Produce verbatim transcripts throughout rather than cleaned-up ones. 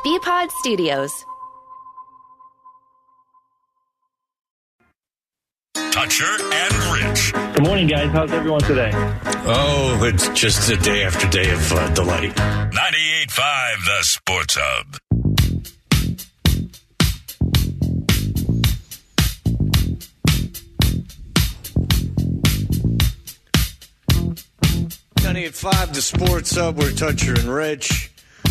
B-Pod Studios. Toucher and Rich. Good morning, guys. How's everyone today? Oh, it's just a day after day of uh, delight. ninety-eight point five, The Sports Hub. ninety-eight point five, The Sports Hub. We're Toucher and Rich.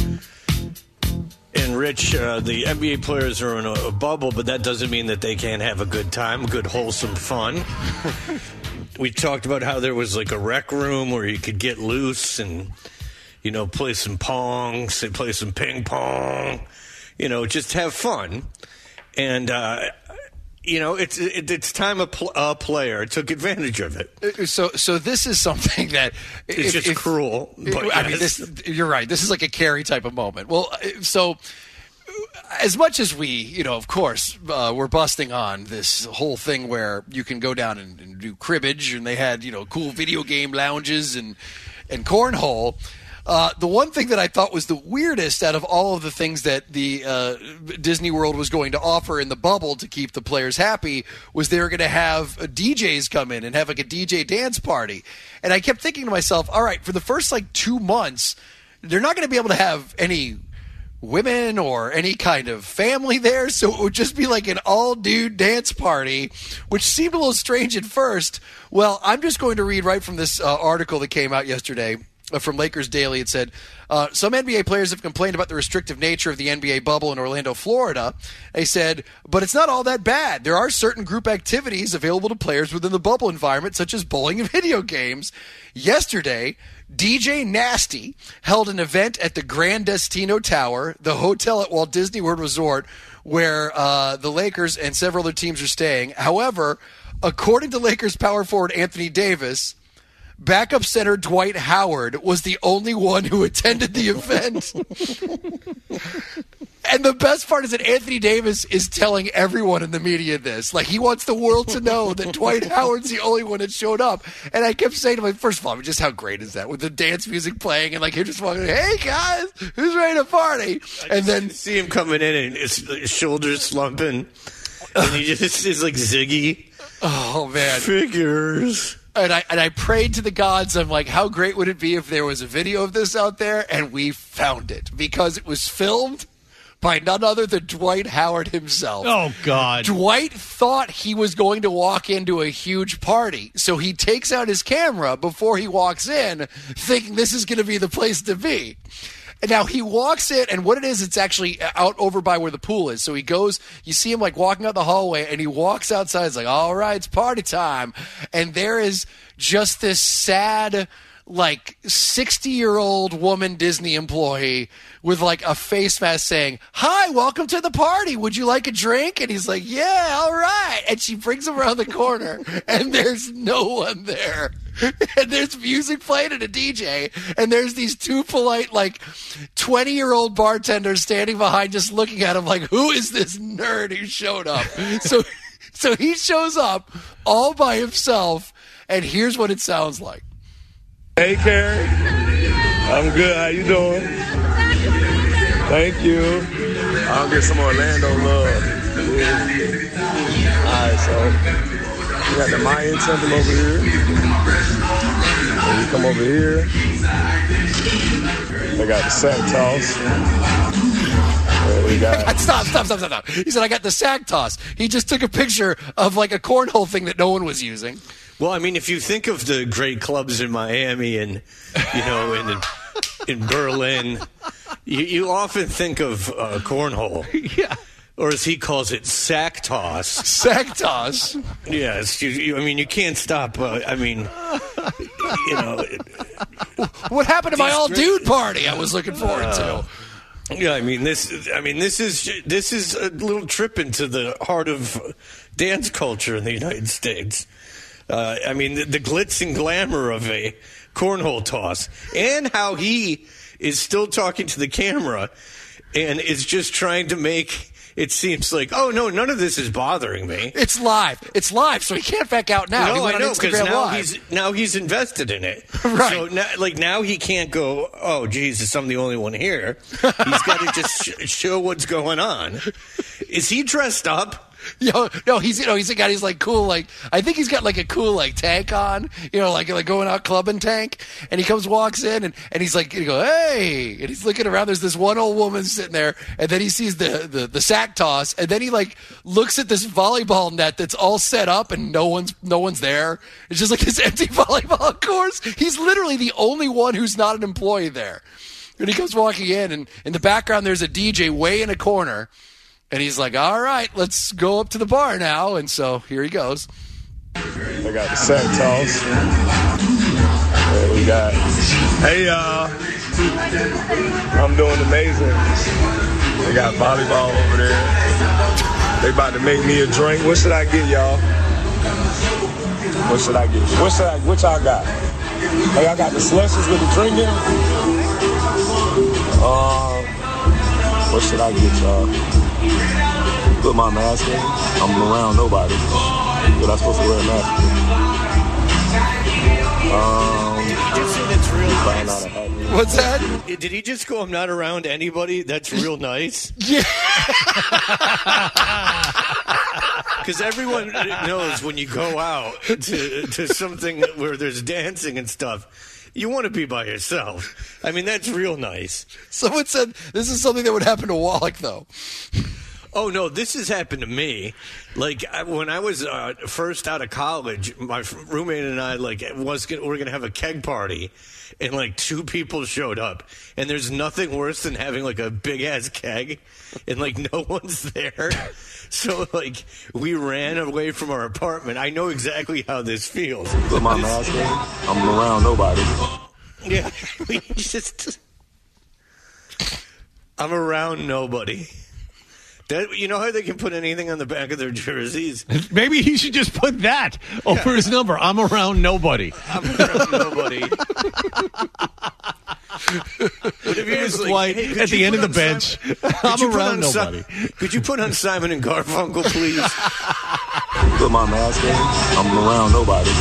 And Rich, uh, the N B A players are in a, a bubble, but that doesn't mean that they can't have a good time, good, wholesome fun. We talked about how there was like a rec room where you could get loose and, you know, play some pong, say, play some ping pong, you know, just have fun. And, uh, you know, it's it, it's time a, pl- a player took advantage of it. So, so this is something that it's if, just if, cruel. But I mean, yes. this, you're right. This is like a Carrie type of moment. Well, so as much as we, you know, of course, uh, we're busting on this whole thing where you can go down and, and do cribbage, and they had, you know, cool video game lounges and and cornhole. Uh, the one thing that I thought was the weirdest out of all of the things that the uh, Disney World was going to offer in the bubble to keep the players happy was they were going to have uh, D Js come in and have like a D J dance party. And I kept thinking to myself, all right, for the first like two months, they're not going to be able to have any women or any kind of family there, so it would just be like an all-dude dance party, which seemed a little strange at first. Well, I'm just going to read right from this uh, article that came out yesterday. From Lakers Daily, it said, uh, some N B A players have complained about the restrictive nature of the N B A bubble in Orlando, Florida. They said, but it's not all that bad. There are certain group activities available to players within the bubble environment, such as bowling and video games. Yesterday, D J Nasty held an event at the Grand Destino Tower, the hotel at Walt Disney World Resort, where uh, the Lakers and several other teams are staying. However, according to Lakers power forward Anthony Davis, backup center Dwight Howard was the only one who attended the event. And the best part is that Anthony Davis is telling everyone in the media this. Like, he wants the world to know that Dwight Howard's the only one that showed up. And I kept saying to him, first of all, I mean, just how great is that? With the dance music playing and, like, him just walking, hey, guys, who's ready to party? And then see him coming in and his, his shoulders slumping. And he just is like Ziggy. Oh, man. Figures. And I and I prayed to the gods. I'm like, how great would it be if there was a video of this out there? And we found it because it was filmed by none other than Dwight Howard himself. Oh, God. Dwight thought he was going to walk into a huge party. So he takes out his camera before he walks in, thinking this is going to be the place to be. And now he walks in, and what it is, it's actually out over by where the pool is. So he goes, you see him like walking out the hallway, and he walks outside. It's like, all right, it's party time. And there is just this sad, like sixty-year-old woman Disney employee with like a face mask saying, hi, welcome to the party. Would you like a drink? And he's like, yeah, all right. And she brings him around the corner, and there's no one there. And there's music playing and a D J, and there's these two polite, like, twenty-year-old bartenders standing behind just looking at him like, who is this nerd who showed up? So, so he shows up all by himself, and here's what it sounds like. Hey, Carrie. I'm good. How you doing? Thank you. I'll get some Orlando love. Yeah. All right, so we got the Mayan temple over here. And you come over here. They got the sack toss. And we got... Stop, stop, stop, stop, stop. He said, I got the sack toss. He just took a picture of like a cornhole thing that no one was using. Well, I mean, if you think of the great clubs in Miami and, you know, in in Berlin, you, you often think of uh, cornhole. Yeah. Or as he calls it, sack toss. Sack toss? Yes. You, you, I mean, you can't stop. Uh, I mean, you know. What happened to my all-dude party I was looking forward uh, to? Yeah, I mean, this I mean, this is this is a little trip into the heart of dance culture in the United States. Uh, I mean, the, the glitz and glamour of a cornhole toss, and how he is still talking to the camera and is just trying to make it seems like, oh, no, none of this is bothering me. It's live. It's live, so he can't back out now. No, he went I know, on because Instagram now Live. he's, now he's invested in it. Right. So, now, like, now he can't go, oh, Jesus, I'm the only one here. He's got to just sh- show what's going on. Is he dressed up? Yo, no, he's you know he's got he's like cool like I think he's got like a cool like tank on, you know, like like going out clubbing tank, and he comes walks in and, and he's like, you go, hey, and he's looking around. There's this one old woman sitting there, and then he sees the, the the sack toss, and then he like looks at this volleyball net that's all set up and no one's no one's there. It's just like this empty volleyball course. He's literally the only one who's not an employee there. And he comes walking in, and in the background there's a D J way in a corner. And he's like, all right, let's go up to the bar now. And so here he goes. They got the sack toss. There we got, hey, y'all. I'm doing amazing. They got volleyball over there. They about to make me a drink. What should I get, y'all? What should I get? What should I, what y'all got? Hey, I got the slushes with the drink in. Uh, what should I get, y'all? Put my mask in. I'm around nobody. But I'm supposed to wear a mask. Um, Did he just say that's real nice? What's that? Did he just go, I'm not around anybody? That's real nice? Yeah. Because everyone knows when you go out to, to something where there's dancing and stuff, you want to be by yourself. I mean, that's real nice. Someone said this is something that would happen to Wallach, though. Oh, no, this has happened to me. Like, I, when I was uh, first out of college, my roommate and I, like, was gonna, we were going to have a keg party, and, like, two people showed up. And there's nothing worse than having, like, a big-ass keg, and, like, no one's there. So, like, we ran away from our apartment. I know exactly how this feels. Put my mask in. I'm around nobody. Yeah, we just... I'm around nobody. That, you know how they can put anything on the back of their jerseys? Maybe he should just put that over his number. I'm around nobody. I'm around nobody. What if he was like, White hey, at the end of the on bench. Simon, I'm around nobody. Si- could you put on Simon and Garfunkel, please? Put my mask in. I'm around nobody.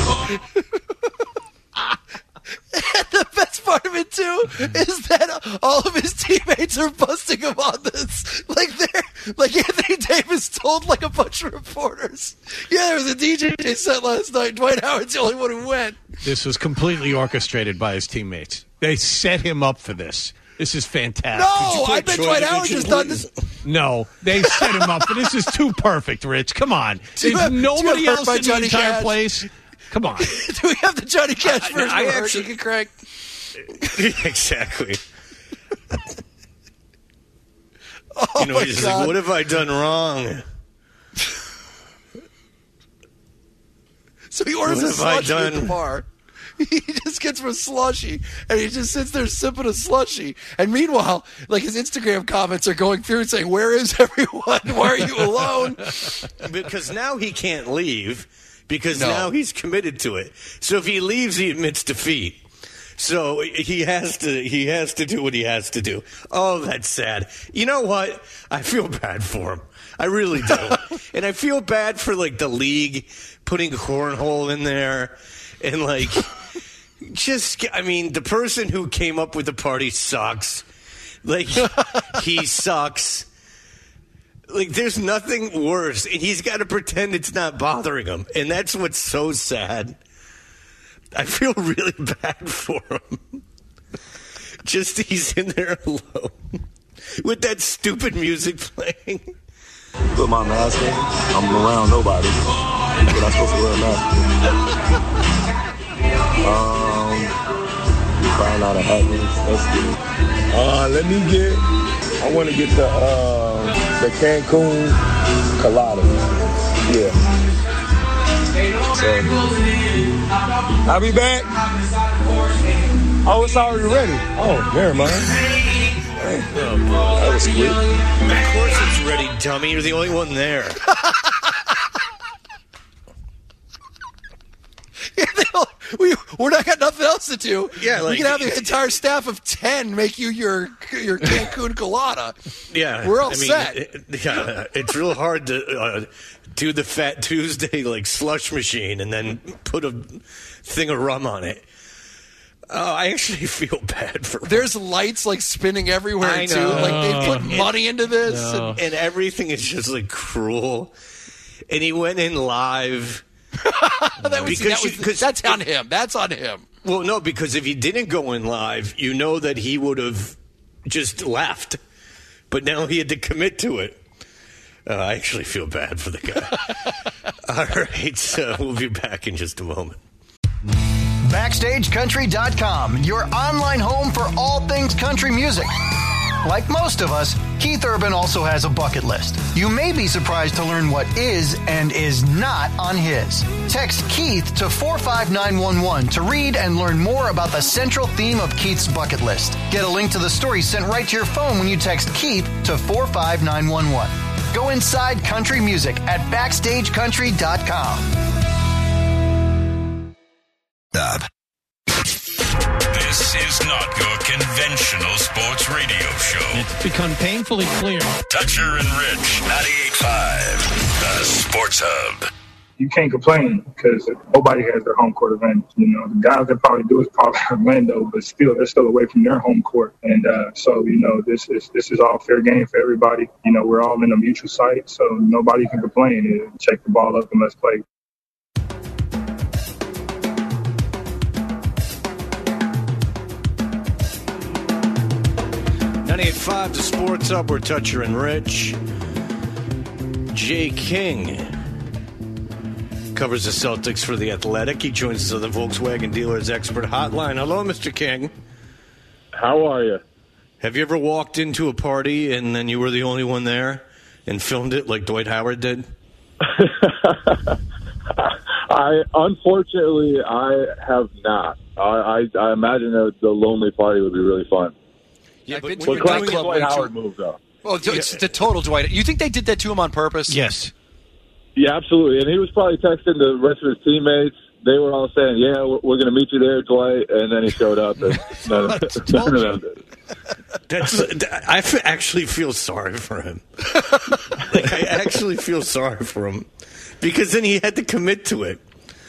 The best part of it too is that all of his teammates are busting him on this. Like they're like Anthony Davis told like a bunch of reporters. Yeah, there was a D J set last night. Dwight Howard's the only one who went. This was completely orchestrated by his teammates. They set him up for this. This is fantastic. No, I bet Troy Dwight Howard Division, just done please? this. No, they set him up for this. Is too perfect, Rich. Come on. Do you There's have- do you nobody have hurt else by in Johnny the entire Cash? place. Come on. Do we have the Johnny Cash I- version I of actually- Hershey Craig? Exactly. Oh You know, my he's God. like, what have I done wrong? So he orders What a have I slushy at the done? bar. He just gets from a slushy, and he just sits there sipping a slushy. And meanwhile, like his Instagram comments are going through and saying, "Where is everyone? Why are you alone?" Because now he can't leave because No. now he's committed to it. So if he leaves, he admits defeat. So he has to he has to do what he has to do. Oh, that's sad. You know what? I feel bad for him. I really do. And I feel bad for like the league putting cornhole in there and like just I mean, the person who came up with the party sucks. Like he sucks. Like there's nothing worse. And he's got to pretend it's not bothering him. And that's what's so sad. I feel really bad for him. Just he's in there alone with that stupid music playing. Put my mask in. I'm around nobody. But I'm supposed to wear a mask. um, find out a happiness. That's good. Uh, let me get. I want to get the uh, the Cancun Colada. Yeah. So, I'll be back. Oh, it's already ready. Oh, never mind. Oh, boy. That was quick. Of course it's ready, dummy. You're the only one there. Yeah, they all- we we're not got nothing else to do. Yeah, like, we can have the entire staff of ten make you your your Cancun colada. Yeah, we're all I mean, set. It, yeah, it's real hard to uh, do the Fat Tuesday like slush machine and then put a thing of rum on it. Oh, I actually feel bad for him. There's lights like spinning everywhere I too. know. Like they put And- money into this. No. And, and everything is just like cruel. And he went in live. that was, Because that you- was, 'cause that's it- on him. That's on him. Well, no, because if he didn't go in live, you know that he would have just left. But now he had to commit to it. Uh, I actually feel bad for the guy. All right, so we'll be back in just a moment. Backstage Country dot com, your online home for all things country music. Like most of us, Keith Urban also has a bucket list. You may be surprised to learn what is and is not on his. Text Keith to four five nine one one to read and learn more about the central theme of Keith's bucket list. Get a link to the story sent right to your phone when you text Keith to four five nine one one. Go inside country music at Backstage Country dot com. Up. This is not your conventional sports radio show. It's become painfully clear. Dutcher and Rich, ninety-eight point five, the Sports Hub. You can't complain because nobody has their home court advantage. You know, the guys that probably do is probably Orlando, but still, they're still away from their home court. And uh, so, you know, this is this is all fair game for everybody. You know, we're all in a mutual site, so nobody can complain. Check the ball up and let's play. ninety-eight point five, the Sports Up. We're Toucher and Rich. Jay King covers the Celtics for The Athletic. He joins us on the Volkswagen Dealers Expert Hotline. Hello, Mister King. How are you? Have you ever walked into a party and then you were the only one there and filmed it like Dwight Howard did? I unfortunately I have not. I I, I imagine that the lonely party would be really fun. Yeah, I've but been when to a you're Classic doing nightclub Dwight way too- Howard move though. Oh, it's the total Dwight. You think they did that to him on purpose? Yes. Yeah, absolutely. And he was probably texting the rest of his teammates. They were all saying, "Yeah, we're, we're going to meet you there, Dwight." And then he showed up, and none of, none of them did. That's, I f- actually feel sorry for him. Like, I actually feel sorry for him because then he had to commit to it.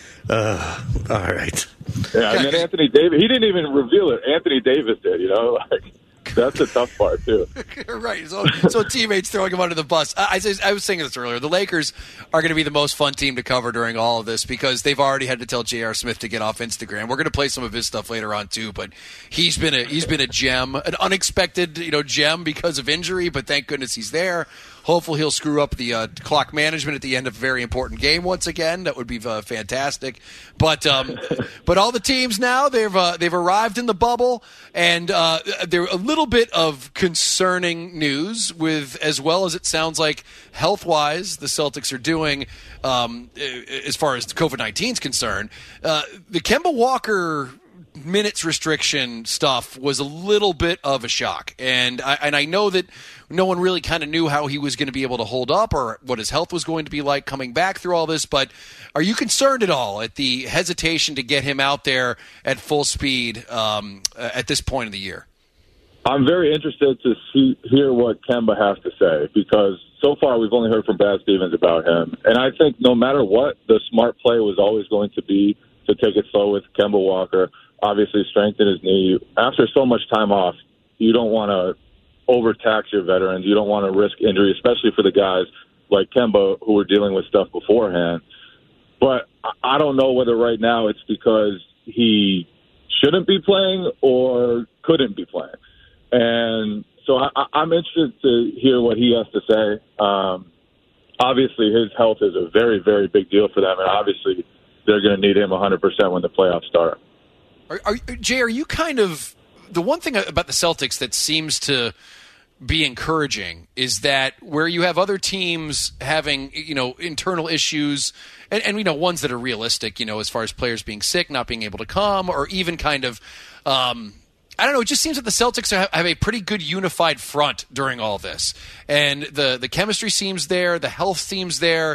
Uh, all right. Yeah, and then Anthony Davis, he didn't even reveal it. Anthony Davis did, you know? Like, that's the tough part, too. Right. So, so teammates throwing him under the bus. I, I, I was saying this earlier. The Lakers are going to be the most fun team to cover during all of this because they've already had to tell J R. Smith to get off Instagram. We're going to play some of his stuff later on too, but he's been a he's been a gem, an unexpected you know gem because of injury, but thank goodness he's there. Hopefully he'll screw up the uh, clock management at the end of a very important game once again. That would be uh, fantastic. But um, but all the teams now they've uh, they've arrived in the bubble, and uh, they're a little bit of concerning news with as well as it sounds like health wise the Celtics are doing um, as far as COVID nineteen is concerned. Uh, the Kemba Walker minutes restriction stuff was a little bit of a shock, and I, and I know that no one really kind of knew how he was going to be able to hold up or what his health was going to be like coming back through all this, but are you concerned at all at the hesitation to get him out there at full speed um, at this point of the year? I'm very interested to see hear what Kemba has to say because so far we've only heard from Brad Stevens about him, and I think no matter what, the smart play was always going to be to take it slow with Kemba Walker. Obviously strengthen his knee. After so much time off, you don't want to overtax your veterans. You don't want to risk injury, especially for the guys like Kemba who were dealing with stuff beforehand. But I don't know whether right now it's because he shouldn't be playing or couldn't be playing. And so I, I'm interested to hear what he has to say. Um, obviously, his health is a very, very big deal for them, and obviously they're going to need him one hundred percent when the playoffs start. Are, are, Jay, are you kind of the one thing about the Celtics that seems to be encouraging is that where you have other teams having you know internal issues and, and you know ones that are realistic, you know as far as players being sick, not being able to come, or even kind of um, I don't know. It just seems that the Celtics have, have a pretty good unified front during all this, and the the chemistry seems there, the health seems there.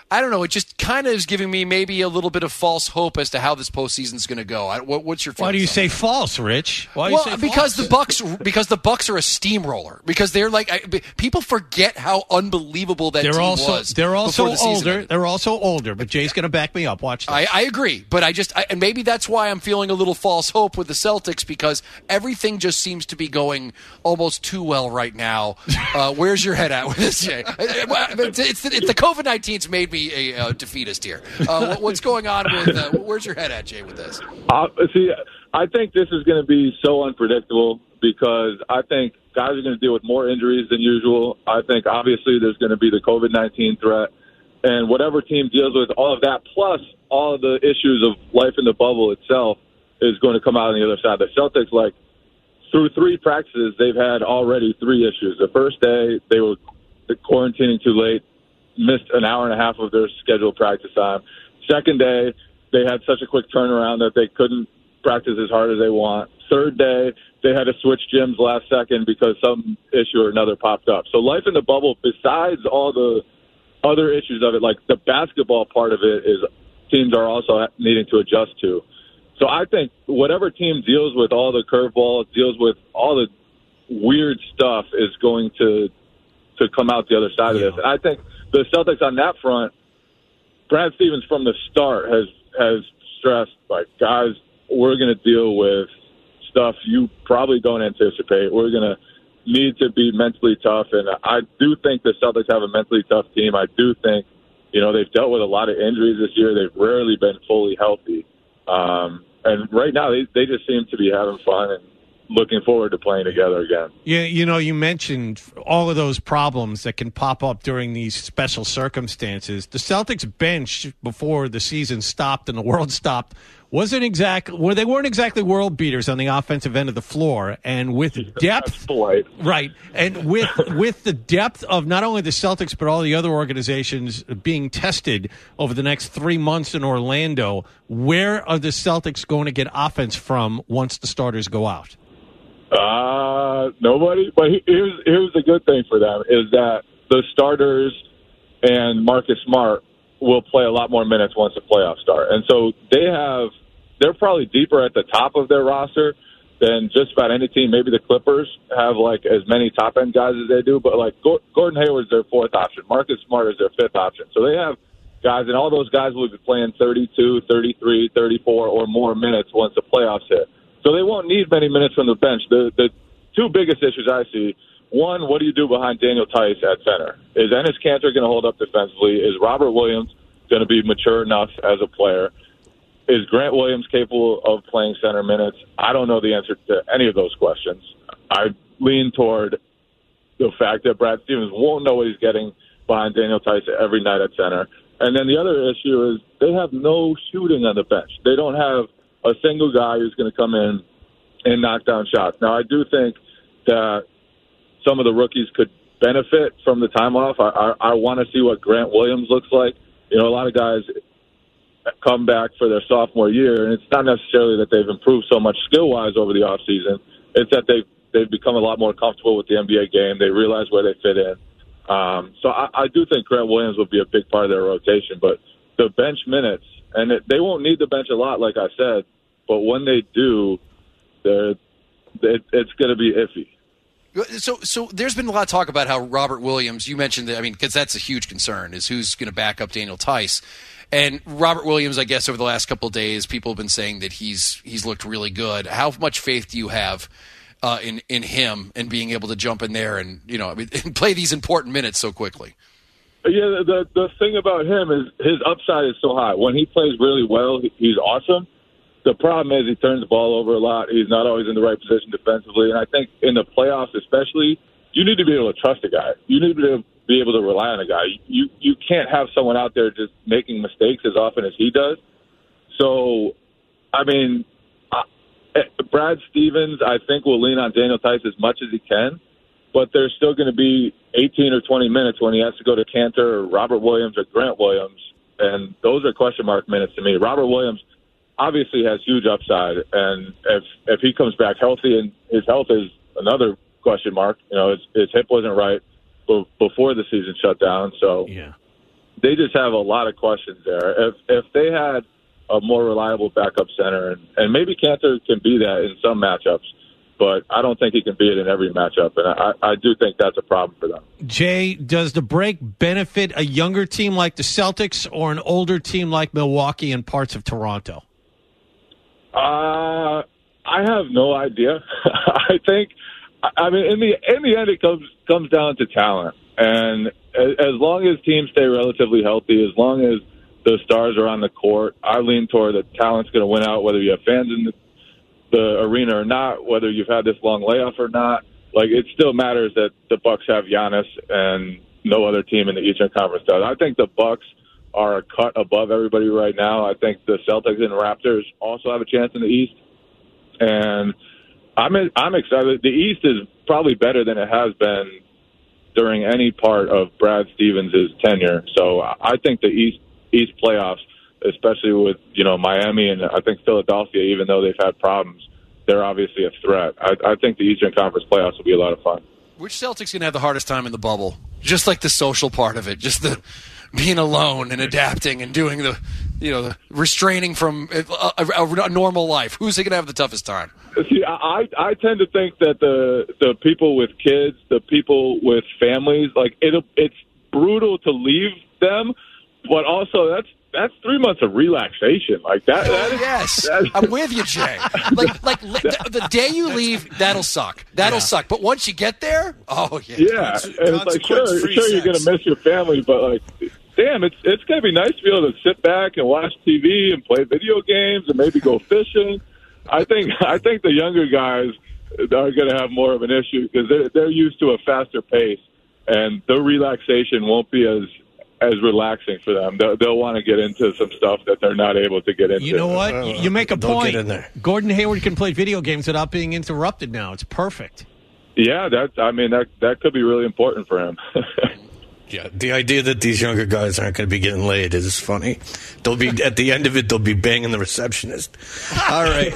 I don't know. It just kind of is giving me maybe a little bit of false hope as to how this postseason is going to go. I, what, what's your feelings? Why do you on say that? false, Rich? Why do well, you say because false? the Bucks, because the Bucks are a steamroller. Because they're like I, people forget how unbelievable that they're team also, was. They're also before the season older. ended. They're also older. But Jay's going to back me up. Watch this. I, I agree, but I just I, and maybe that's why I'm feeling a little false hope with the Celtics because everything just seems to be going almost too well right now. Uh, where's your head at with this, Jay? It's, it's, it's the COVID nineteen's made me a uh, defeatist here. Uh, what, what's going on with? Uh, where's your head at, Jay, with this? Uh, see, I think this is going to be so unpredictable because I think guys are going to deal with more injuries than usual. I think obviously there's going to be the COVID nineteen threat, and whatever team deals with all of that, plus all of the issues of life in the bubble itself, is going to come out on the other side. The Celtics, like through three practices, they've had already three issues. The first day they were quarantining too late, missed an hour and a half of their scheduled practice time. Second day, they had such a quick turnaround that they couldn't practice as hard as they want. Third day, they had to switch gyms last second because some issue or another popped up. So life in the bubble, besides all the other issues of it, like the basketball part of it, is teams are also needing to adjust to. So I think whatever team deals with all the curveballs, deals with all the weird stuff, is going to to come out the other side yeah. of this. And I think the Celtics on that front, Brad Stevens from the start has has stressed, like, guys, we're going to deal with stuff you probably don't anticipate. We're going to need to be mentally tough. And I do think the Celtics have a mentally tough team. I do think, you know, they've dealt with a lot of injuries this year. They've rarely been fully healthy. Um, and right now they, they just seem to be having fun and looking forward to playing together again. Yeah, you know, you mentioned all of those problems that can pop up during these special circumstances. The Celtics bench before the season stopped and the world stopped wasn't exactly well, they weren't exactly world beaters on the offensive end of the floor, and with depth, right, and with with the depth of not only the Celtics but all the other organizations being tested over the next three months in Orlando, where are the Celtics going to get offense from once the starters go out? Uh, nobody. But here's here's the good thing for them is that the starters and Marcus Smart will play a lot more minutes once the playoffs start. And so they have, they're probably deeper at the top of their roster than just about any team. Maybe the Clippers have like as many top end guys as they do, but like Gordon Hayward's their fourth option. Marcus Smart is their fifth option. So they have guys, and all those guys will be playing thirty-two, thirty-three, thirty-four or more minutes once the playoffs hit. So they won't need many minutes from the bench. The, the two biggest issues I see, one, what do you do behind Daniel Tice at center? Is Enes Kanter going to hold up defensively? Is Robert Williams going to be mature enough as a player? Is Grant Williams capable of playing center minutes? I don't know the answer to any of those questions. I lean toward the fact that Brad Stevens won't know what he's getting behind Daniel Tice every night at center. And then the other issue is they have no shooting on the bench. They don't have a single guy who's going to come in and knock down shots. Now, I do think that some of the rookies could benefit from the time off. I, I, I want to see what Grant Williams looks like. You know, a lot of guys come back for their sophomore year, and it's not necessarily that they've improved so much skill-wise over the offseason. It's that they've, they've become a lot more comfortable with the N B A game. They realize where they fit in. Um, so I, I do think Grant Williams will be a big part of their rotation. But the bench minutes, and it, they won't need the bench a lot, like I said, but when they do, they're, it, it's going to be iffy. So, so there's been a lot of talk about how Robert Williams, you mentioned that, I mean, because that's a huge concern, is who's going to back up Daniel Tice. And Robert Williams, I guess, over the last couple of days, people have been saying that he's he's looked really good. How much faith do you have uh, in, in him and being able to jump in there and, you know, I mean, and play these important minutes so quickly? Yeah, the, the thing about him is his upside is so high. When he plays really well, he's awesome. The problem is he turns the ball over a lot. He's not always in the right position defensively. And I think in the playoffs especially, you need to be able to trust a guy. You need to be able to rely on a guy. You you can't have someone out there just making mistakes as often as he does. So, I mean, uh, Brad Stevens, I think, will lean on Daniel Tice as much as he can. But there's still going to be eighteen or twenty minutes when he has to go to Kanter or Robert Williams or Grant Williams. And those are question mark minutes to me. Robert Williams obviously has huge upside, and if if he comes back healthy, and his health is another question mark. You know, his, his hip wasn't right before the season shut down, so yeah. they just have a lot of questions there. If if they had a more reliable backup center, and, and maybe Cantor can be that in some matchups, but I don't think he can be it in every matchup, and I, I do think that's a problem for them. Jay, does the break benefit a younger team like the Celtics or an older team like Milwaukee and parts of Toronto? Uh, I have no idea. I think, I mean, in the in the end, it comes comes down to talent, and as, as long as teams stay relatively healthy, as long as the stars are on the court, I lean toward that talent's going to win out, whether you have fans in the, the arena or not, whether you've had this long layoff or not. Like, it still matters that the Bucks have Giannis and no other team in the Eastern Conference does. I think the Bucks are a cut above everybody right now. I think the Celtics and Raptors also have a chance in the East, and I'm I'm excited. The East is probably better than it has been during any part of Brad Stevens' tenure. So I think the East East playoffs, especially with, you know, Miami and I think Philadelphia, even though they've had problems, they're obviously a threat. I, I think the Eastern Conference playoffs will be a lot of fun. Which Celtics going to have the hardest time in the bubble? Just like the social part of it, just the being alone and adapting and doing the, you know, the restraining from a, a, a normal life. Who's going to have the toughest time? See, I I tend to think that the the people with kids, the people with families, like it it's brutal to leave them. But also, that's that's three months of relaxation. Like that. that is, yes, that is, I'm with you, Jay. Like, like the, the day you leave, that'll suck. That'll yeah. suck. But once you get there, oh yeah. Yeah, and it's like sure, sure you're gonna miss your family, but like, damn, it's it's gonna be nice to be able to sit back and watch T V and play video games and maybe go fishing. I think I think the younger guys are gonna have more of an issue because they're they're used to a faster pace, and the relaxation won't be as. as relaxing for them. They'll, they'll want to get into some stuff that they're not able to get into. You know what? Uh, you make a Don't point. get in there. Gordon Hayward can play video games without being interrupted now. It's perfect. Yeah, that I mean that that could be really important for him. Yeah, the idea that these younger guys aren't going to be getting laid is funny. They'll be at the end of it. They'll be banging the receptionist. All right.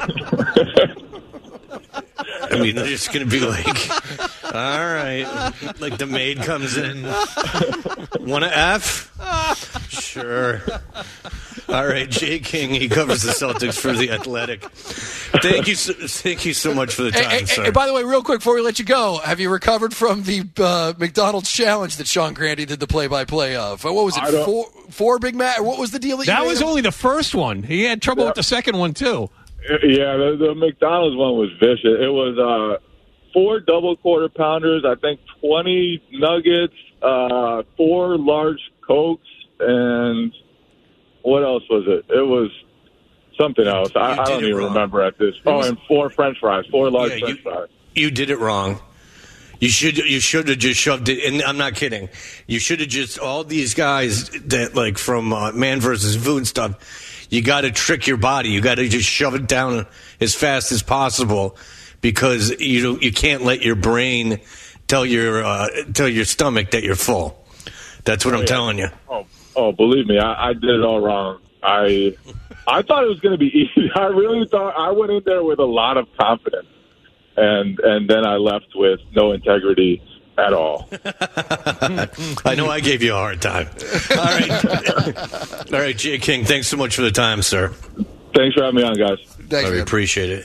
I mean, they're just going to be like, all right, like the maid comes in. Want to F? Sure. All right, Jay King, he covers the Celtics for The Athletic. Thank you so, thank you so much for the time, hey, sir. Hey, by the way, real quick before we let you go, have you recovered from the uh, McDonald's challenge that Sean Grandy did the play-by-play of? What was it, four, four Big Mac? What was the deal that you That was him? only the first one. He had trouble yeah. with the second one, too. Yeah, the, the McDonald's one was vicious. It was uh, four double quarter pounders, I think twenty nuggets, uh, four large Cokes, and what else was it? It was something else. I, I don't even wrong. remember at this. Oh, and four French fries, four large yeah, French you, fries. You did it wrong. You should you should have just shoved it. And I'm not kidding. You should have just all these guys that like from uh, Man versus Food and stuff. You got to trick your body. You got to just shove it down as fast as possible because you you can't let your brain tell your uh, tell your stomach that you're full. That's what oh, I'm yeah. telling you. Oh, oh, believe me, I, I did it all wrong. I I thought it was going to be easy. I really thought I went in there with a lot of confidence, and and then I left with no integrity at all. I know I gave you a hard time. All right. All right, Jay King, thanks so much for the time, sir. Thanks for having me on, guys. Thanks, I appreciate it.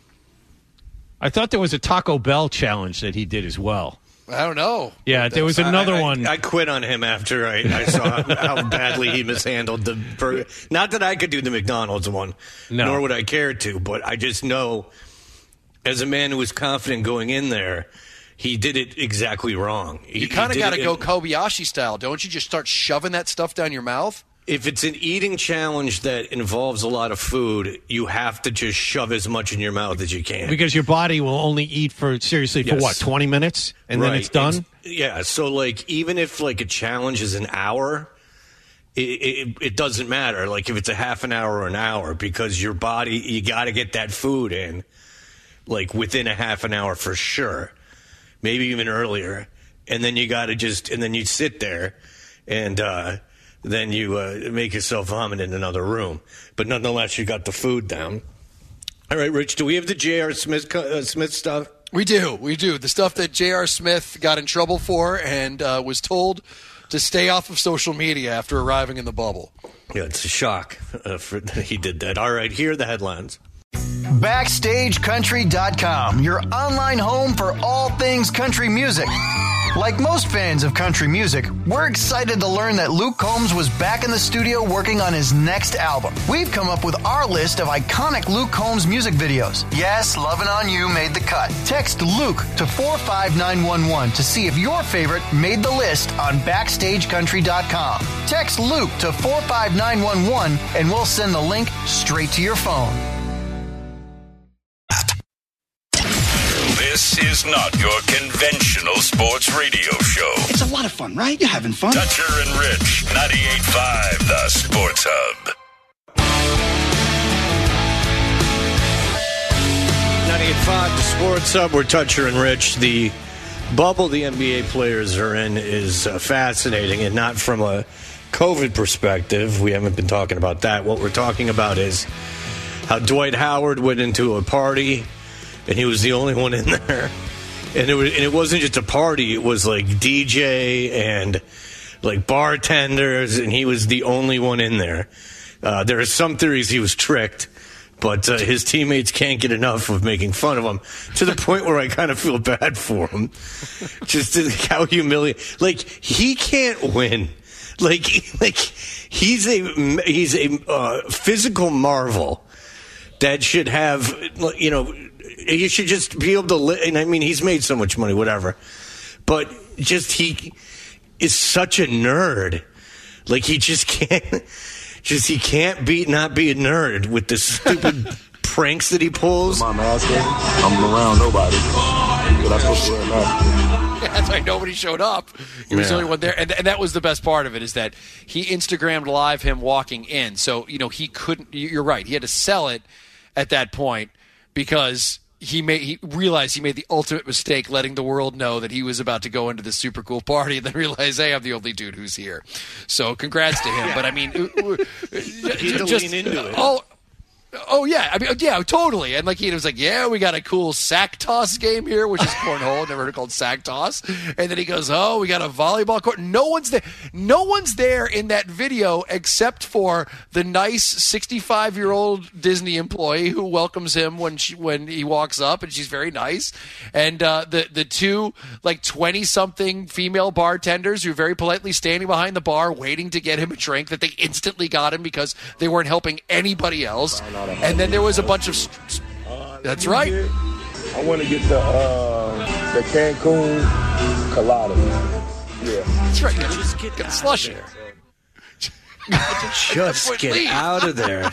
I thought there was a Taco Bell challenge that he did as well. I don't know. Yeah, there was another I, I, one. I quit on him after I, I saw how badly he mishandled the burger. Not that I could do the McDonald's one, no. nor would I care to, but I just know as a man who was confident going in there, he did it exactly wrong. He, you kind of got to go Kobayashi style, don't you? Just start shoving that stuff down your mouth? If it's an eating challenge that involves a lot of food, you have to just shove as much in your mouth as you can. Because your body will only eat for, seriously, for yes. what, twenty minutes? And right. then it's done? It's, yeah, so like even if like a challenge is an hour, it, it, it doesn't matter. Like if it's a half an hour or an hour, because your body, you got to get that food in like within a half an hour for sure. Maybe even earlier, and then you got to just, and then you sit there, and uh, then you uh, make yourself vomit in another room. But nonetheless, you got the food down. All right, Rich, do we have the J R. Smith uh, Smith stuff? We do, we do. The stuff that J R. Smith got in trouble for and uh, was told to stay off of social media after arriving in the bubble. Yeah, it's a shock uh, for, that he did that. All right, here are the headlines. Backstage Country dot com, your online home for all things country music. Like most fans of country music, we're excited to learn that Luke Combs was back in the studio working on his next album. We've come up with our list of iconic Luke Combs music videos. Yes, Lovin' On You made the cut. Text Luke to four five nine one one to see if your favorite made the list on Backstage Country dot com. Text Luke to four five nine one one and we'll send the link straight to your phone. This is not your conventional sports radio show. It's a lot of fun, right? You're having fun. Dutcher and Rich, ninety-eight point five, the Sports Hub. ninety-eight point five, the Sports Hub. We're Dutcher and Rich. The bubble the N B A players are in is uh, fascinating, and not from a COVID perspective. We haven't been talking about that. What we're talking about is how Dwight Howard went into a party, and he was the only one in there. And it was, and it wasn't just a party. It was like D J and like bartenders, and he was the only one in there. Uh, there are some theories he was tricked, but uh, his teammates can't get enough of making fun of him, to the point where I kind of feel bad for him. Just how humiliating. Like, he can't win. Like, like he's a he's a uh, physical marvel that should have, you know, you should just be able to live. And I mean, he's made so much money, whatever. But just he is such a nerd. Like, he just can't, just he can't be not be a nerd with the stupid pranks that he pulls. My mask, I'm around nobody. But I'm supposed to wear a mask. Yeah, that's why nobody showed up. He was Yeah. the only one there, and, and that was the best part of it, is that he Instagrammed live him walking in. So, you know, he couldn't. You're right. He had to sell it at that point because he made he realized he made the ultimate mistake, letting the world know that he was about to go into this super cool party, and then realize, hey, I'm the only dude who's here. So, congrats to him. Yeah. But I mean, He had to just, lean into it. Oh, Oh, yeah. I mean, yeah, totally. And like he was like, yeah, we got a cool sack toss game here, which is cornhole. Never heard it called sack toss. And then he goes, oh, we got a volleyball court. No one's there. No one's there in that video except for the nice sixty-five-year-old Disney employee who welcomes him when she when he walks up, and she's very nice. And uh, the, the two, like, twenty-something female bartenders who are very politely standing behind the bar waiting to get him a drink that they instantly got him because they weren't helping anybody else. And then there was a bunch of. St- Uh, That's you right. get- I want to get the uh, the Cancun colada. Yeah. That's right. Just get Get out slushy. of there. Just get Leave. out of there.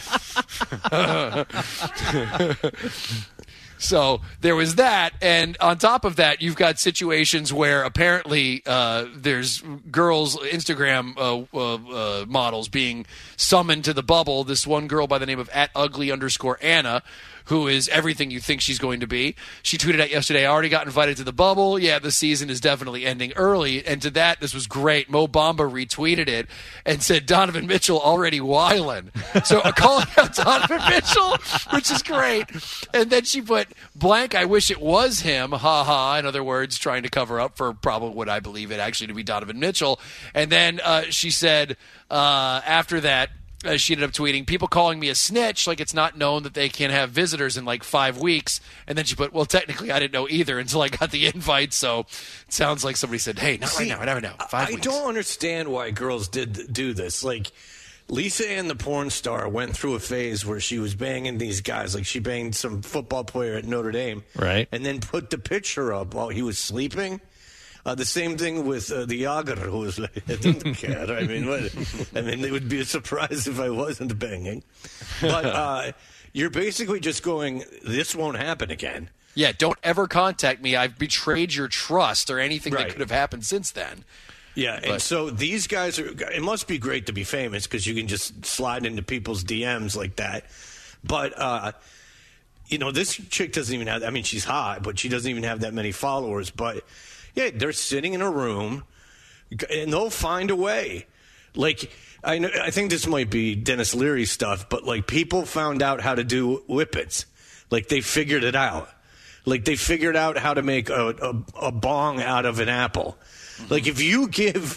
So there was that, and on top of that, you've got situations where apparently uh, there's girls, Instagram uh, uh, uh, models being summoned to the bubble. This one girl by the name of at ugly underscore Anna, who is everything you think she's going to be. She tweeted out yesterday, I already got invited to the bubble. Yeah, the season is definitely ending early. And to that, this was great. Mo Bamba retweeted it and said, Donovan Mitchell already wildin'. So uh, calling out Donovan Mitchell, which is great. And then she put, blank, I wish it was him, ha ha. In other words, trying to cover up for probably what I believe it actually to be Donovan Mitchell. And then uh, she said, uh, after that, Uh, she ended up tweeting, people calling me a snitch, like it's not known that they can have visitors in like five weeks. And then she put, well, technically I didn't know either until I got the invite. So it sounds like somebody said, hey, not right now, I never know. Five I weeks. don't understand why girls did do this. Like, Lisa Ann, the porn star, went through a phase where she was banging these guys. Like, she banged some football player at Notre Dame. Right. And then put the picture up while he was sleeping. Uh, the same thing with uh, the Yager, who was like, I don't care. I mean, what, I mean, it would be a surprise if I wasn't banging. But uh, you're basically just going, this won't happen again. Yeah, don't ever contact me. I've betrayed your trust or anything Right. that could have happened since then. Yeah, and But- so these guys are, it must be great to be famous because you can just slide into people's D Ms like that. But, uh, you know, this chick doesn't even have, I mean, she's hot, but she doesn't even have that many followers. But, yeah, they're sitting in a room, and they'll find a way. Like, I know, I think this might be Dennis Leary stuff, but, like, people found out how to do whippets. Like, they figured it out. Like, they figured out how to make a, a, a bong out of an apple. Like, if you give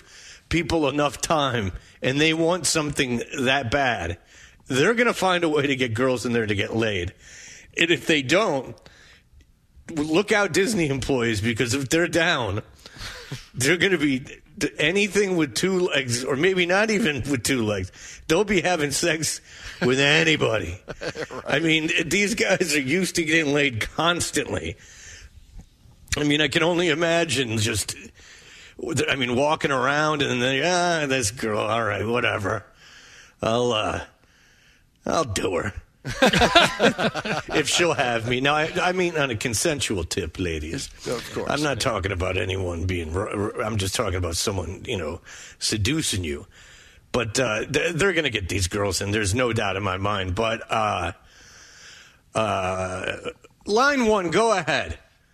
people enough time and they want something that bad, they're going to find a way to get girls in there to get laid. And if they don't, look out, Disney employees, because if they're down, they're going to be anything with two legs, or maybe not even with two legs. They'll be having sex with anybody. Right. I mean, these guys are used to getting laid constantly. I mean, I can only imagine just, I mean, walking around and then, ah, this girl, all right, whatever. I'll, uh, I'll do her. If she'll have me. Now, I, I mean on a consensual tip, ladies. Of course. I'm not yeah. talking about anyone being, I'm just talking about someone, you know, seducing you. But uh, they're, they're going to get these girls in. There's no doubt in my mind. But uh, uh, line one, go ahead.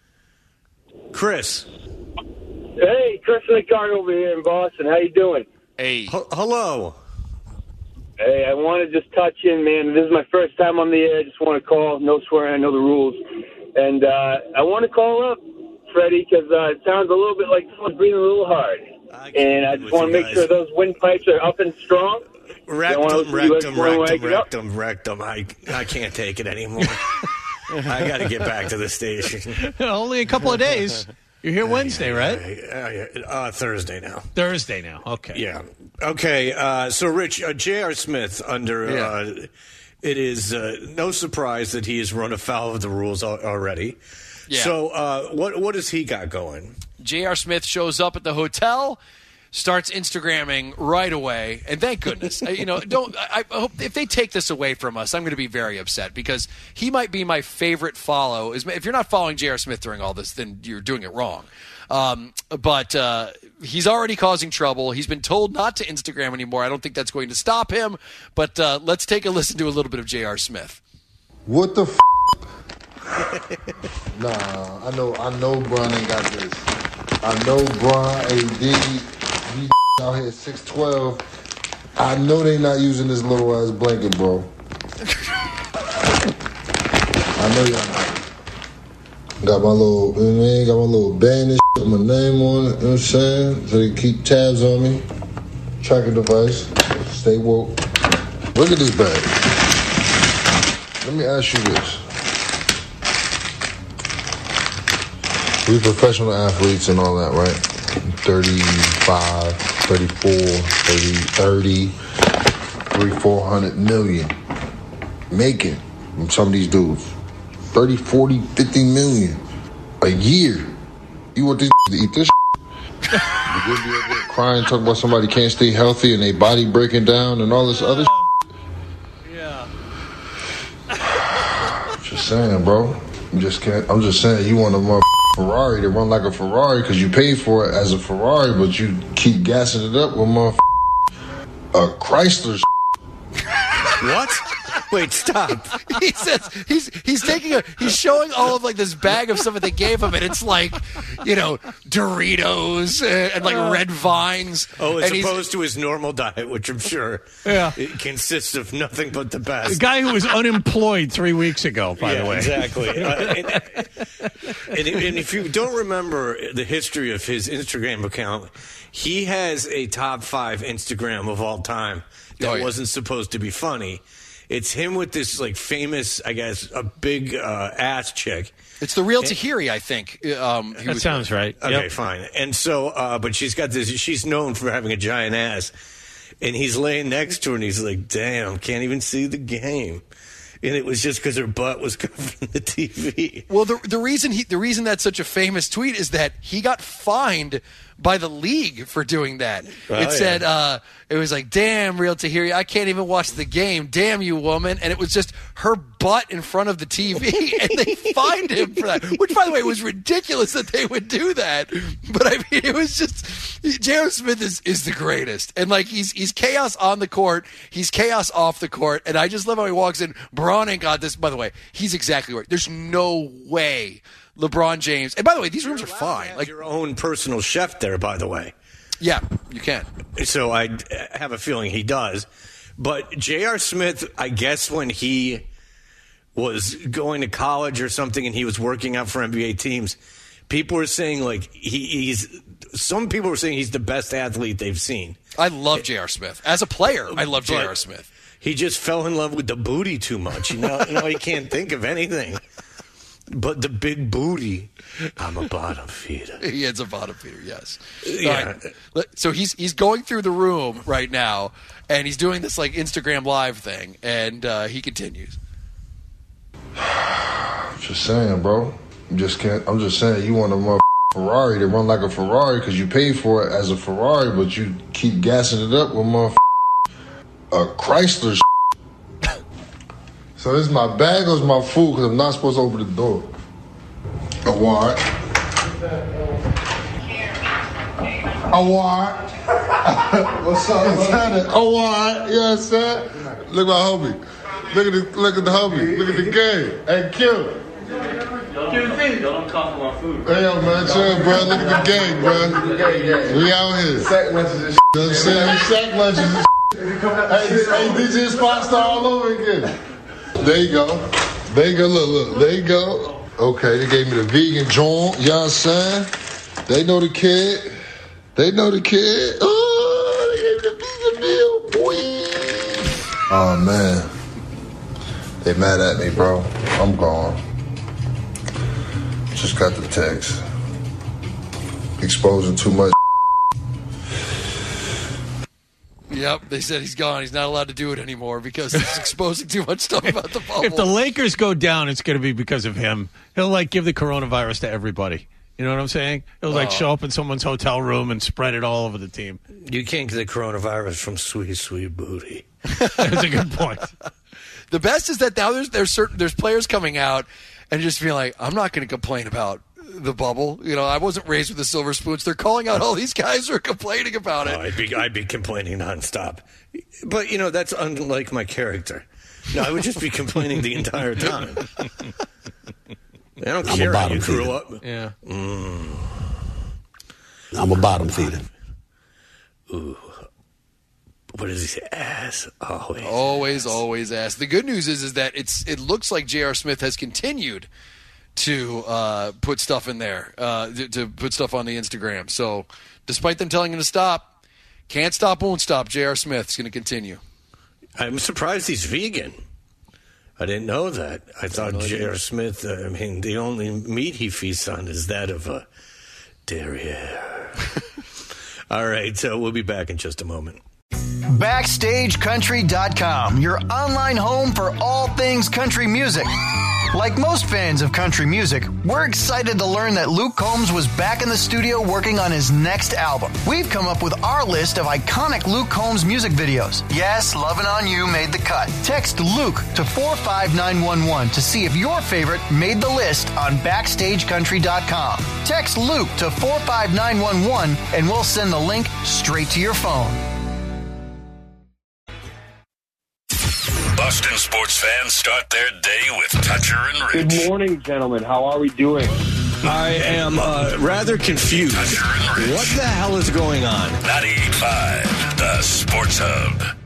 Chris. Hey, Chris McCart over here in Boston. How you doing? Hey. H- hello. Hey, I want to just touch in, man. This is my first time on the air. I just want to call. No swearing. I know the rules. And uh, I want to call up, Freddie, because uh, it sounds a little bit like someone's breathing a little hard. I and I just want to make guys. sure those windpipes are up and strong. Rectum, rectum, rectum, rectum, rectum. I, I can't take it anymore. I got to get back to the station. Only a couple of days. You're here Wednesday, uh, right? Uh, uh, Thursday now. Thursday now. Okay. Yeah. Okay. Uh, so, Rich, uh, J R. Smith, under yeah. uh, it is uh, no surprise that he has run afoul of the rules al- already. Yeah. So, uh, what what has he got going? J R. Smith shows up at the hotel, starts Instagramming right away, and thank goodness. you know, don't. I, I hope if they take this away from us, I'm going to be very upset because he might be my favorite follow. If you're not following J R. Smith during all this, then you're doing it wrong. Um, but uh, he's already causing trouble. He's been told not to Instagram anymore. I don't think that's going to stop him. But uh, let's take a listen to a little bit of J R. Smith. What the f***? Nah, I know, I know Bron ain't got this. I know Bron, A D, these out here six twelve. I know they not using this little ass blanket, bro. I know y'all not. Got my little, you know what I mean? Got my little band and shit with my name on it, you know what I'm saying? So they keep tabs on me. Tracker device. Stay woke. Look at this bag. Let me ask you this. We professional athletes and all that, right? thirty-five, thirty-four, thirty, thirty, three, four hundred million. Making from some of these dudes. thirty, forty, fifty million a year. You want these to eat this shit? You be up there crying, talking about somebody can't stay healthy and their body breaking down and all this other shit? Yeah. Just saying, bro. I'm just can't. I'm just saying, you want a mother Ferrari to run like a Ferrari because you paid for it as a Ferrari, but you keep gassing it up with mother a Chrysler. What? Wait, stop. He says he's he's taking a he's showing all of like this bag of stuff that they gave him, and it's like, you know, Doritos and, and like red vines. Oh, as and opposed to his normal diet, which I'm sure yeah. it consists of nothing but the best. The guy who was unemployed three weeks ago, by yeah, the way. Exactly. uh, and, and, and if you don't remember the history of his Instagram account, he has a top five Instagram of all time that oh, yeah. wasn't supposed to be funny. It's him with this, like, famous, I guess, a big uh, ass chick. It's the real Tahiri, I think. Um, that was, sounds right. Okay, yep. fine. And so, uh, but she's got this, she's known for having a giant ass. And he's laying next to her, and he's like, damn, can't even see the game. And it was just because her butt was covering the T V. Well, the the reason he the reason that's such a famous tweet is that he got fined by the league for doing that. Oh, it said yeah. uh, it was like, "Damn, Real Tahiri, I can't even watch the game. Damn you, woman!" And it was just her butt in front of the T V, and they fined him for that. Which, by the way, was ridiculous that they would do that. But I mean, it was just J R. Smith is is the greatest, and like he's he's chaos on the court, he's chaos off the court, and I just love how he walks in. Braun ain't got this. By the way, he's exactly right. There's no way LeBron James. And by the way, these rooms are fine. Like your own personal chef there, by the way. Yeah, you can. So I have a feeling he does. But J R. Smith, I guess when he was going to college or something and he was working out for N B A teams, people were saying like he, he's some people were saying he's the best athlete they've seen. I love J R. Smith. As a player, I love J R. Smith. He just fell in love with the booty too much. You know, you know he can't think of anything. But the big booty, I'm a bottom feeder. He is a bottom feeder, yes. Yeah. Right. So he's he's going through the room right now, and he's doing this like Instagram Live thing, and uh, he continues. Just saying, bro. I'm just can't. I'm just saying, you want a mother Ferrari to run like a Ferrari because you paid for it as a Ferrari, but you keep gassing it up with mother a Chrysler. So this is my bag or is my food? Because I'm not supposed to open the door. A what? A what? What's up? What's happening? A what? You know what I'm saying? Look at my homie. Look at the look at the homie. Look at the game. Hey, Q. Y'all don't talk about food. Hey, yo, man, chill, bro. Look at the gang, bro. We out here. Sack lunches and shit. You know what I'm saying? Sack lunches and shit. Hey, hey, D J Spot Star all over again. There you go. There you go. Look, look. There you go. Okay, they gave me the vegan joint. You know what I'm saying? They know the kid. They know the kid. Oh, they gave me the vegan meal. Boy. Oh, man. They mad at me, bro. I'm gone. Just got the text. Exposing too much. Yep, they said he's gone. He's not allowed to do it anymore because he's exposing too much stuff about the bubble. If the Lakers go down, it's going to be because of him. He'll, like, give the coronavirus to everybody. You know what I'm saying? He'll, like, oh. show up in someone's hotel room and spread it all over the team. You can't get the coronavirus from sweet, sweet booty. That's a good point. The best is that now there's there's certain there's players coming out and just being like, I'm not going to complain about the bubble. You know, I wasn't raised with the silver spoons. They're calling out all these guys who are complaining about it. Oh, I'd be I'd be complaining nonstop. But you know, that's unlike my character. No, I would just be complaining the entire time. I don't I'm care a how you feeder. grew up. Yeah. Mm. I'm a bottom feeder. Ooh. What is his ass? Always. Always, ass. always ass. The good news is is that it's it looks like J R. Smith has continued to uh, put stuff in there, uh, to, to put stuff on the Instagram. So despite them telling him to stop, can't stop, won't stop, J R. Smith's going to continue. I'm surprised he's vegan. I didn't know that. I thought J R. Smith, uh, I mean, the only meat he feasts on is that of a derriere. All right, so we'll be back in just a moment. Backstage Country dot com, your online home for all things country music. Like most fans of country music, we're excited to learn that Luke Combs was back in the studio working on his next album. We've come up with our list of iconic Luke Combs music videos. Yes, Lovin' On You made the cut. Text Luke to four five nine one one to see if your favorite made the list on Backstage Country dot com. Text Luke to four five nine one one and we'll send the link straight to your phone. Boston sports fans start their day with Toucher and Rich. Good morning, gentlemen. How are we doing? I am uh, rather confused. What the hell is going on? ninety-eight point five, the Sports Hub.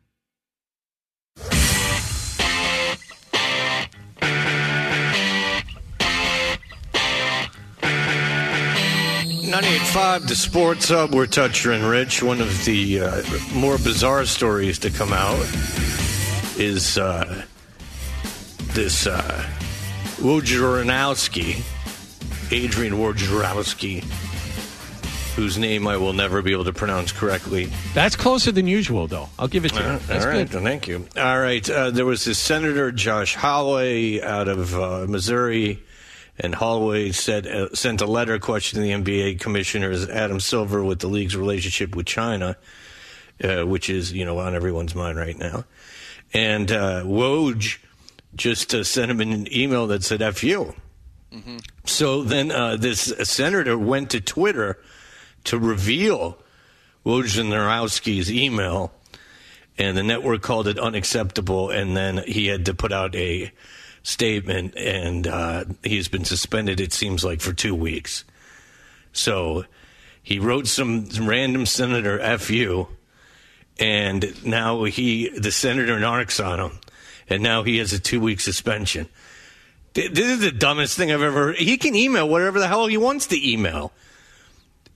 ninety-eight point five, the Sports Hub. We're Toucher and Rich. One of the uh, more bizarre stories to come out is uh, this uh, Wojnarowski, Adrian Wojnarowski, whose name I will never be able to pronounce correctly. That's closer than usual, though. I'll give it to you. Uh, That's all right, good. Thank you. All right, uh, there was this Senator Josh Holloway out of uh, Missouri, and Holloway said uh, sent a letter questioning the N B A commissioners Adam Silver with the league's relationship with China, uh, which is, you know, on everyone's mind right now. And uh, Woj just uh, sent him an email that said F you. Mm-hmm. So then uh, this senator went to Twitter to reveal Wojnarowski's email, and the network called it unacceptable, and then he had to put out a statement, and uh, he's been suspended, it seems like, for two weeks. So he wrote some, some random senator F you, and now he, the senator narcs on him, and now he has a two-week suspension. This is the dumbest thing I've ever heard. He can email whatever the hell he wants to email.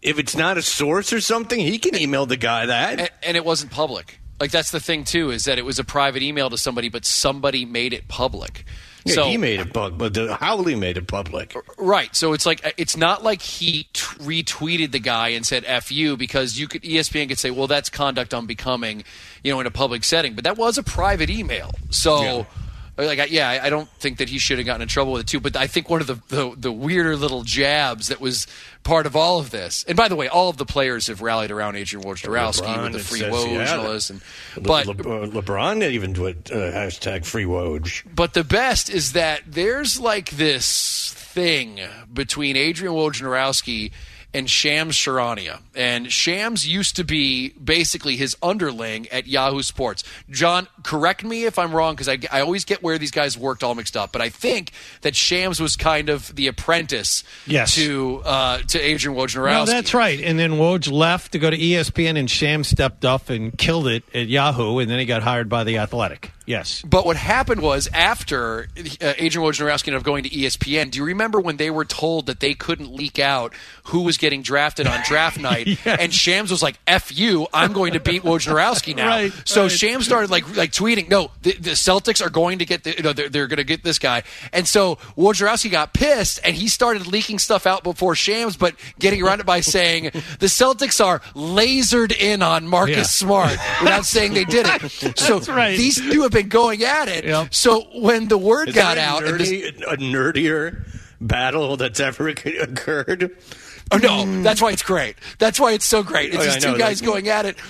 if it's not a source or something, he can email the guy that. And, and it wasn't public. Like, that's the thing, too, is that it was a private email to somebody, but somebody made it public. Yeah, so, he made it public, but the, Howley made it public. Right. So it's like it's not like he t- retweeted the guy and said F you, because you could E S P N could say, well, that's conduct unbecoming, you know, in a public setting. But that was a private email. So, yeah, like, yeah I don't think that he should have gotten in trouble with it, too. But I think one of the, the, the weirder little jabs that was part of all of this, and by the way, all of the players have rallied around Adrian Wojnarowski with the free Woj and all this. And, but Le- Le- LeBron even did uh, hashtag free Woj. But the best is that there's like this thing between Adrian Wojnarowski and Shams Charania. And Shams used to be basically his underling at Yahoo Sports. John, correct me if I'm wrong, because I, I always get where these guys worked all mixed up. But I think that Shams was kind of the apprentice yes. to uh, to Adrian Wojnarowski. No, that's right. And then Woj left to go to E S P N, and Shams stepped up and killed it at Yahoo, and then he got hired by The Athletic. Yes. But what happened was, after uh, Adrian Wojnarowski ended up going to E S P N, do you remember when they were told that they couldn't leak out who was getting drafted on draft night? Yes. And Shams was like, F you, I'm going to beat Wojnarowski now. Right, so right. Shams started like like tweeting, no, the, the Celtics are going to get the, you know, they're, they're going to get this guy. And so Wojnarowski got pissed, and he started leaking stuff out before Shams, but getting around it by saying the Celtics are lasered in on Marcus yeah. Smart without saying they did it. So right. these two have been going at it. Yep. So when the word Is got there a out, nerdy, and this, a nerdier battle that's ever occurred. Oh no, that's why it's great. That's why it's so great. It's oh, just know, two guys like, going at it.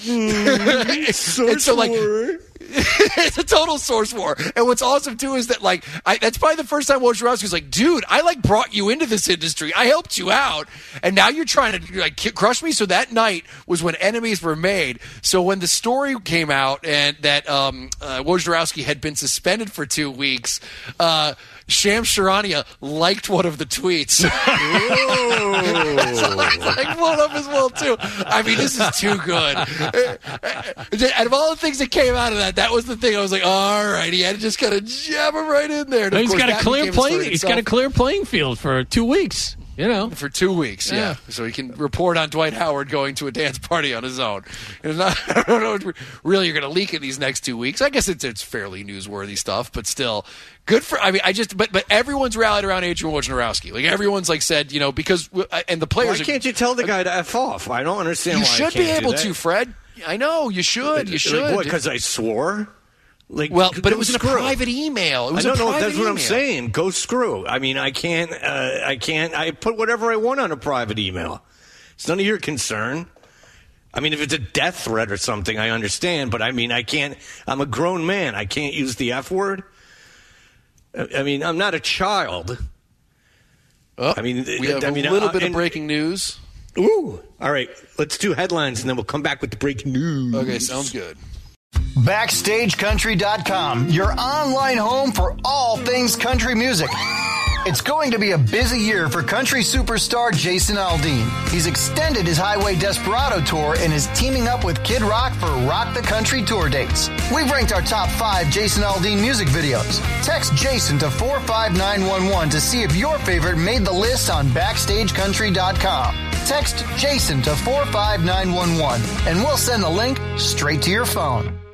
Mm, and so like it's a total source war. And what's awesome too is that like I, that's probably the first time Wojnarowski was like, dude, I like brought you into this industry. I helped you out, and now you're trying to like crush me. So that night was when enemies were made. So when the story came out and that um, uh, Wojnarowski had been suspended for two weeks. Uh, Shams Charania liked one of the tweets. So it's like blown up as well too. I mean, this is too good. Out of all the things that came out of that, that was the thing. I was like, all right, he had to just kind of jab him right in there. And he's got a clear playing. He's got a clear playing field for two weeks. You know, for two weeks, yeah. yeah. So he can report on Dwight Howard going to a dance party on his own. It's not, I don't know what really you're going to leak in these next two weeks. I guess it's, it's fairly newsworthy stuff, but still good for. I mean, I just but but everyone's rallied around Adrian Wojnarowski. Like everyone's like said, you know, because and the players. Why can't you tell the guy to F off? I don't understand. You why should I can't be able to, Fred. I know you should. You should. Like, what? Because I swore. Like, well, but it was in screw. a private email. It was I don't a know. private That's what email. I'm saying. Go screw. I mean, I can't. Uh, I can't. I put whatever I want on a private email. It's none of your concern. I mean, if it's a death threat or something, I understand. But I mean, I can't. I'm a grown man. I can't use the F word. I mean, I'm not a child. Oh, I mean, we have I mean, a little uh, bit and, of breaking news. Ooh. All right. Let's do headlines, and then we'll come back with the breaking news. Okay, sounds good. Backstage Country dot com, your online home for all things country music. It's going to be a busy year for country superstar Jason Aldean. He's extended his Highway Desperado tour and is teaming up with Kid Rock for Rock the Country tour dates. We've ranked our top five Jason Aldean music videos. Text Jason to four five nine one one to see if your favorite made the list on Backstage Country dot com. Text Jason to four five nine one one and we'll send the link straight to your phone.